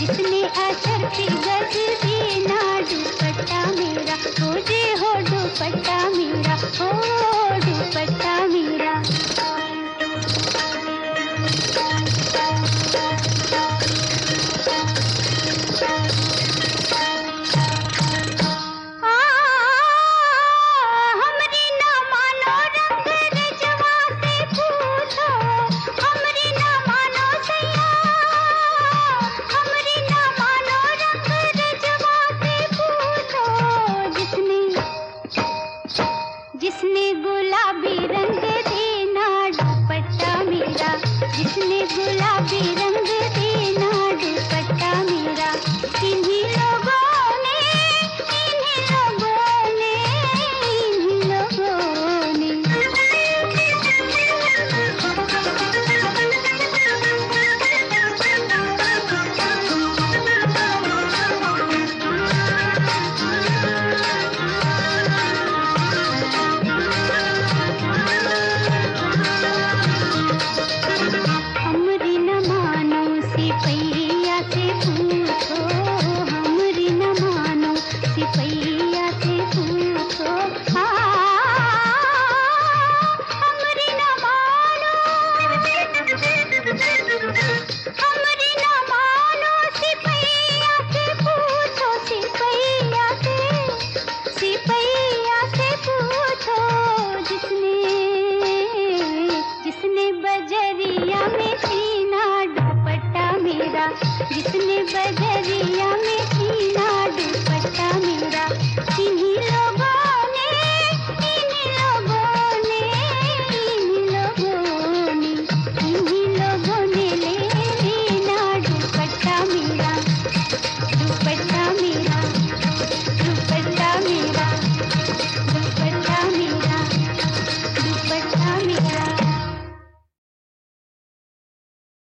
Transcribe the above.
जिसने आचर पे गज देना दुपट्टा मेरा, हो जे हो दुपट्टा मेरा, हो दुपट्टा मेरा। जिसने गुलाबी रंग देना दुपट्टा मेरा, जिसने गुलाबी रंग देना दुपट्टा मेरा। इन्हीं लोगों ने, इन्हीं लोगों ने, इन्हीं लोगों ने। सिपैया से पूछो, हमरी न मानो, सिपैया से पूछो, हमरी न मानो, हमरी न मानो, सिपैया से पूछो, सिपैया से पूछो। जिसने, जिसने बजरिया में सीना दुपट्टा मेरा, जिसने बजरिया में